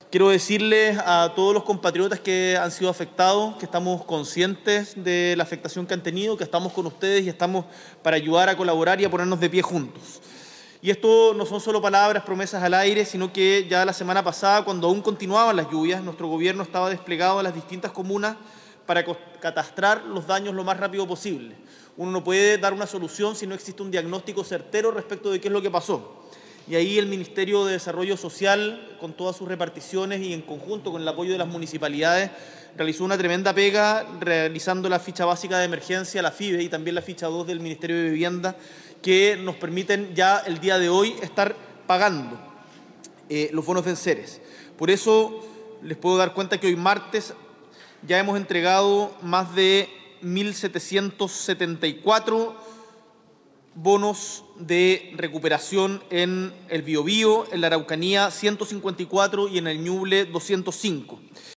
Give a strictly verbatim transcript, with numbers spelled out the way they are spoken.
Quiero decirles a todos los compatriotas que han sido afectados que estamos conscientes de la afectación que han tenido, que estamos con ustedes y estamos para ayudar a colaborar y a ponernos de pie juntos. Y esto no son solo palabras, promesas al aire, sino que ya la semana pasada, cuando aún continuaban las lluvias, nuestro gobierno estaba desplegado en las distintas comunas para catastrar los daños lo más rápido posible. Uno no puede dar una solución si no existe un diagnóstico certero respecto de qué es lo que pasó. Y ahí el Ministerio de Desarrollo Social, con todas sus reparticiones y en conjunto con el apoyo de las municipalidades, realizó una tremenda pega realizando la ficha básica de emergencia, la FIBE, y también la ficha dos del Ministerio de Vivienda, que nos permiten ya el día de hoy estar pagando eh, los bonos de enseres. Por eso les puedo dar cuenta que hoy martes ya hemos entregado más de mil setecientos setenta y cuatro bonos de recuperación en el Biobío, en la Araucanía ciento cincuenta y cuatro y en el Ñuble doscientos cinco.